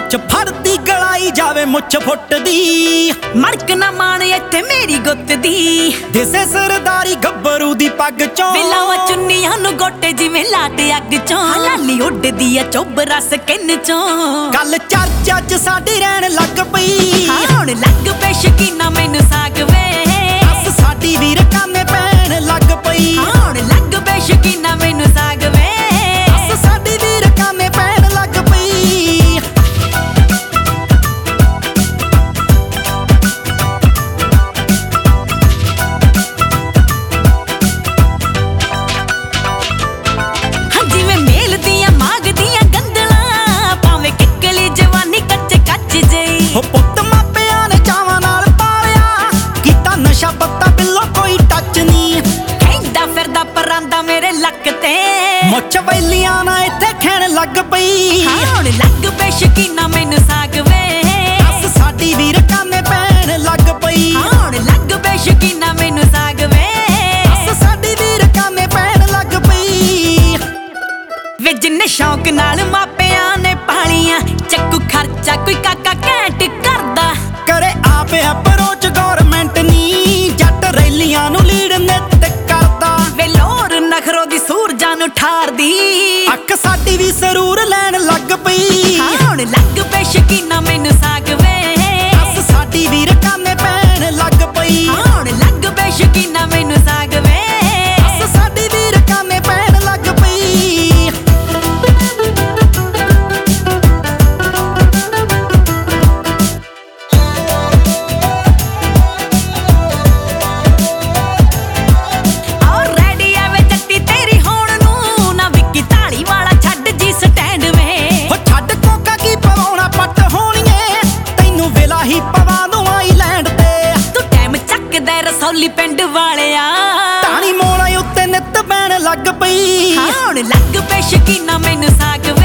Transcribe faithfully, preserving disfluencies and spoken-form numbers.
ਮੁੱਛ ਫੜਦੀ ਗਲਾਈ ਜਾਵੇ ਮੁੱਛ ਫੁੱਟਦੀ ਮੜਕ ਨਾ ਮਾਣ ਇੱਥੇ ਮੇਰੀ ਗੁੱਤ ਦੀ ਦਿਸੇ ਸਰਦਾਰੀ ਗੱਭਰੂ ਦੀ ਪੱਗ ਚੋਂ ਵਿਲਾਵਾ ਚੁੰਨੀਆਂ ਨੂੰ ਗੋਟੇ ਜਿਵੇਂ ਲਾਟ ਅੱਗ ਚੋਂ ਲਾਲੀ ਉੱਡਦੀ ਆ ਚੁੱਬ ਰਸ ਕਿੰਨ ਚੋਂ ਗੱਲ ਚਰਚਾ ਚ ਸਾਡੀ ਰਹਿਣ ਲੱਗ ਪਈ ਹੁਣ ਲੱਗ ਪੇ ਸ਼ਕੀਨਾ ਮੈਨੂੰ ਸਾਗ ਵੇ ਅਸ ਸਾਡੀ ਵੀਰ ਕਾਨੇ ਪੈਣ ਲੱਗ ਪਈ ਹੁਣ ਲੱਗ ਪੇ ਸ਼ਕੀਨਾ ਮੈਨੂੰ ਸਾਗ ਵੇ ਅਸ ਸਾਡੀ ਵੀਰ ਕਾਨੇ ਪੈਣ ਲੱਗ ਪਈ ਹਾਂ ਜਿਵੇਂ ਮੇਲ ਦੀਆਂ ਮਾਗ ਦੀਆਂ ਗੰਦਲਾਂ ਭਾਵੇਂ ਕਿੱਕਲੀ ਜਵਾਨੀ ਕੱਚ ਕੱਚ ਜਈ ਹੋ ਪੁੱਤ ਮਾਪਿਆਂ ਨੇ ਚਾਵਾਂ ਨਾਲ ਪਾਲਿਆ ਕੀਤਾ ਨਸ਼ਾ ਪੱਤਾ ਬਿੱਲੋ ਕੋਈ ਟੱਚ ਨਹੀਂ ਕਹਿੰਦਾ ਫਿਰਦਾ ਪਰਾਂਦਾ ਮੇਰੇ ਲੱਕ ਤੇ ਮੁੱਛ ਵੈਲੀਆਂ ਨਾ ਇੱਥੇ ਖੈਣ ਲੱਗ ਪਈ ਹੁਣ ਲੱਗ ਪੇ ਸ਼ਕੀਨਾ ਮੈਨੂੰ ਸਾਗ ਵੇ ਅਸ ਸਾਡੀ ਵੀਰ ਕਾਨੇ ਪੈਣ ਲੱਗ ਪਈ ਹੁਣ ਲੱਗ ਪੇ ਸ਼ਕੀਨਾ ਮੈਨੂੰ ਸਾਗ ਵੇ ਅਸ ਸਾਡੀ ਵੀਰ ਕਾਨੇ ਪੈਣ ਲੱਗ ਪਈ ਵੇ ਜਿੰਨੇ ਸ਼ੌਕ ਨਾਲ ਮਾਪਿਆਂ ਨੇ ਪਾਲੀਆਂ ਚੱਕੂ ਖਰਚਾ ਕੋਈ ਕਾਕਾ ਘੈਂਟ ਕਰਦਾ ਕਰੇ ਆਪੇ ਅਪਰੋਚ ਗਵਰਨਮੈਂਟ ਨੀ ਜੱਟ ਰੈਲੀਆਂ ਨੂੰ ਲੀਡ ਨਿੱਤ ਕਰਦਾ ਵੇ ਲੋਰ ਨਖਰੋ ਦੀ ਸੂਰਜਾਂ ਨੂੰ ਠਾਰਦੀ ਅੱਖ ਸਾਡੀ ਵੀ ਸਰੂਰ ਲੈਣ ਲੱਗ ਪਈ ਹੁਣ ਲੱਗ ਪੇ ਸ਼ਕੀਨਾ ਮੈਨੂੰ ਸਾਗ ਵੇ ਅਸ ਸਾਡੀ ਵੀਰ ਕਾਨੇ ਪੈਣ ਲੱਗ ਪਈ ਹੁਣ ਲੱਗ ਪੇ ਸ਼ਕੀਨਾ ਮੈਨੂੰ ਸਾਗ ਵੇ ਅਸ ਸਾਡੀ ਵੀਰ ਕਾਨੇ ਪੈਣ ਲੱਗ ਪਈ ਔਰ ਰੈਡੀ ਆ ਵੇ ਜੱਟੀ ਤੇਰੀ ਹੋਣ ਨੂੰ ਨਾ ਵਿੱਕੀ ਢਾਲੀ ਵਾਲਾ ਛੱਡ ਜੀ ਸਟੈਂਡ ਵੇ ਹੋ ਛੱਡ ਕੋਕਾ ਕੀ ਪਵਾਉਣਾ ਪੱਟ ਹੋਣੀਏ ਤੈਨੂੰ ਵੇਲਾ ਹੀ ਪਵਾ ਦੂੰ ਆਈਲੈਂਡ ਤੇ ਤੂੰ ਟਾਈਮ ਚੱਕਦਾ ਰਸੌਲੀ ਪਿੰਡ ਵਾਲਿਆ ਟਾਣੀ ਮੋੜਾ ਉੱਤੇ ਨਿੱਤ ਪੈਣ ਲੱਗ ਪਈ ਹੁਣ ਲੱਗ ਪੇ ਸ਼ਕੀਨਾ ਮੈਨੂੰ ਸਾਗ